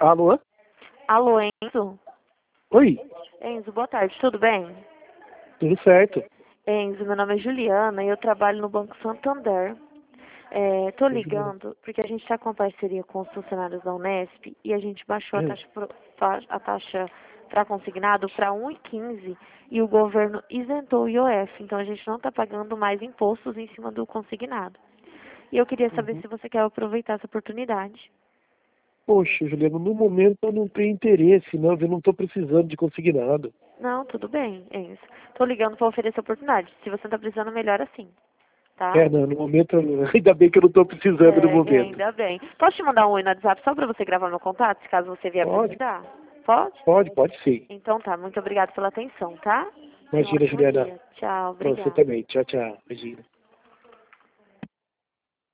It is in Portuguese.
Alô? Alô, Enzo? Oi, Enzo, boa tarde, tudo bem? tudo certo. Enzo, meu nome é Juliana e eu trabalho no Banco Santander. Tô Oi, Juliana. ligando porque a gente está com parceria com os funcionários da Unesp e a gente baixou Hum, a taxa para consignado para 1,15 e o governo isentou o IOF, então a gente não está pagando mais impostos em cima do consignado. E eu queria saber uhum. se você quer aproveitar essa oportunidade. Poxa, Juliana, no momento eu não tenho interesse, não, eu não estou precisando de consignado. Não, tudo bem, Enzo. Tô ligando para oferecer a oportunidade. Se você não tá precisando, melhor assim, tá? Não, no momento, ainda bem que eu não estou precisando no momento. Ainda bem. Posso te mandar um oi no WhatsApp só para você gravar meu contato, se caso você vier Pode, precisar? Pode? pode sim. Então tá, muito obrigada pela atenção, tá? Tenha um Imagina, ótimo Juliana, dia. Tchau, pra você obrigada. também. Tchau, tchau. Imagina.